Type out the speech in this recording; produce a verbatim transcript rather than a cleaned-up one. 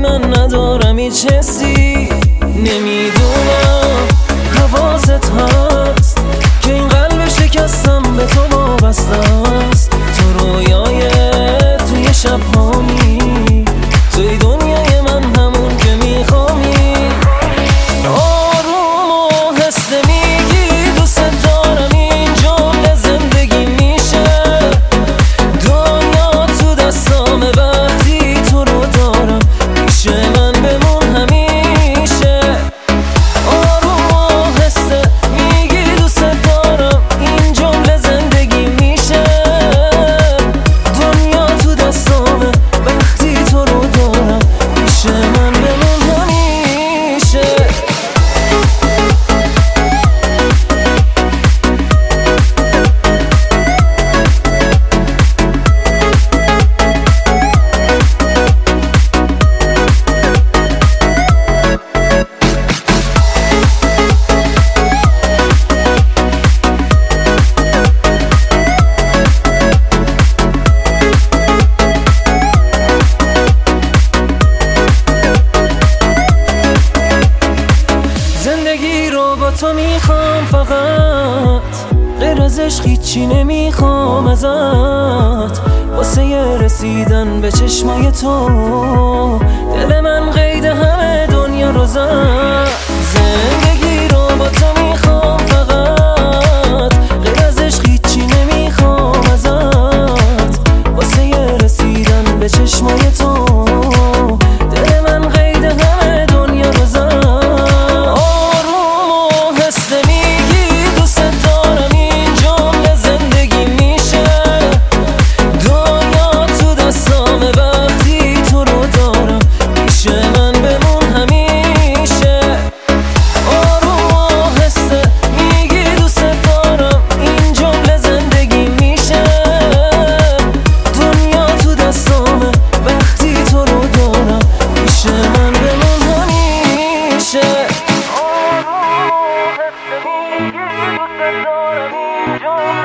من ندارم هیچ حسی. نمیدونم حواست هست که این قلب شکستم به تو وابسته است. تو رویای توی شب هامی، توی دنیای من همون که میخوامی. آروم و هسته میگی دوست دارم، این جمله زندگی میشه. دنیا تو دستامه وقتی تو رو دارم، پیش من بمون همیشه. آروم و هسته میگی دوست دارم، این جمله زندگی میشه. دنیا تو دستامه وقتی تو رو دارم، پیش من بمون همیشه. زندگی رو با تو میخوام فقط، غیر از عشق هیچی نمیخوام ازت. واسه رسیدن به چشمای تو دل من قید همه دنیا رو زد. زندگی رو با تو میخوام فقط، غیر از عشق هیچی نمیخوام ازت. واسه رسیدن به چشمای تو دل من قید همه دنیا رو زد. Yo